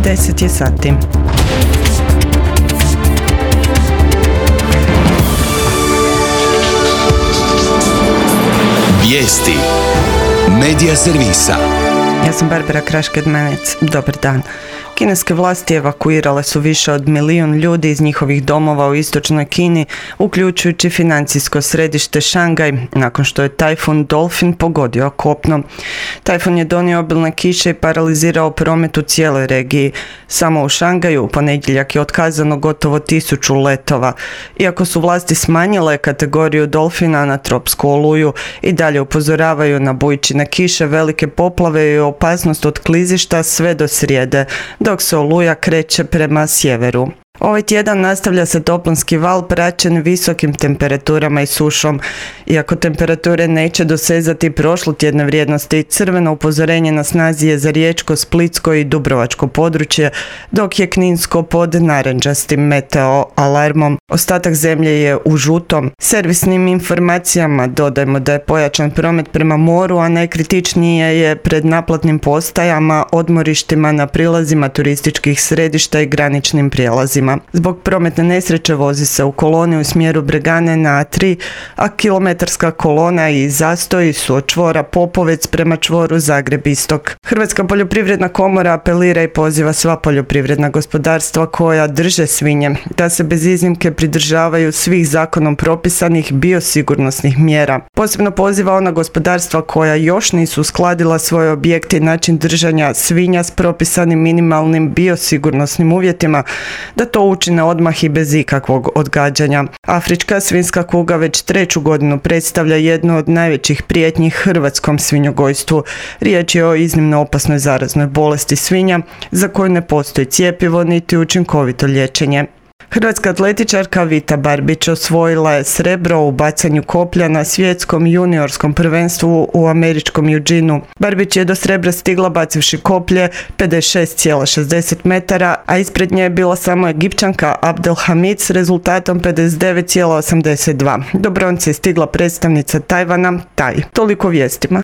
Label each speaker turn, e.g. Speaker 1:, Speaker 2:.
Speaker 1: 10 je sati.
Speaker 2: Vijesti Medija servisa.
Speaker 1: Ja sam Barbara Kraš-Kedmenec. Dobar dan. Kineske vlasti evakuirale su više od 1 milijun ljudi iz njihovih domova u istočnoj Kini, uključujući financijsko središte Šangaj, nakon što je tajfun Dolphin pogodio kopno. Tajfun je donio obilne kiše i paralizirao promet u cijeloj regiji. Samo u Šangaju u ponedjeljak je otkazano gotovo 1000 letova. Iako su vlasti smanjile kategoriju Dolphina na tropsku oluju, i dalje upozoravaju na bujičine kiše, velike poplave i opasnost od klizišta sve do srijede, dok se oluja kreće prema sjeveru. Ovaj tjedan nastavlja se toplinski val praćen visokim temperaturama i sušom. Iako temperature neće dosezati prošlotjedne vrijednosti, crveno upozorenje na snazi je za riječko, splitsko i dubrovačko područje, dok je kninsko pod narančastim meteo alarmom. Ostatak zemlje je u žutom. Servisnim informacijama dodajmo da je pojačan promet prema moru, a najkritičnije je pred naplatnim postajama, odmorištima na prilazima turističkih središta i graničnim prijelazima. Zbog prometne nesreće vozi se u koloni u smjeru Bregane na A3, a kilometarska kolona i zastoji su od čvora Popovec prema čvoru Zagreb Istok. Hrvatska poljoprivredna komora apelira i poziva sva poljoprivredna gospodarstva koja drže svinje da se bez iznimke pridržavaju svih zakonom propisanih biosigurnosnih mjera. Posebno poziva ona gospodarstva koja još nisu uskladila svoje objekte i način držanja svinja s propisanim minimalnim biosigurnosnim uvjetima, da to učine odmah i bez ikakvog odgađanja. Afrička svinjska kuga već 3. godinu predstavlja jednu od najvećih prijetnji hrvatskom svinjogojstvu. Riječ je o iznimno opasnoj zaraznoj bolesti svinja za koju ne postoji cjepivo niti učinkovito liječenje. Hrvatska atletičarka Vita Barbić osvojila je srebro u bacanju koplja na svjetskom juniorskom prvenstvu u američkom Eugenu. Barbić je do srebra stigla bacivši koplje 56,60 metara, a ispred nje je bila samo Egipćanka Abdelhamid s rezultatom 59,82. Do bronce je stigla predstavnica Tajvana Tai. Toliko vijestima.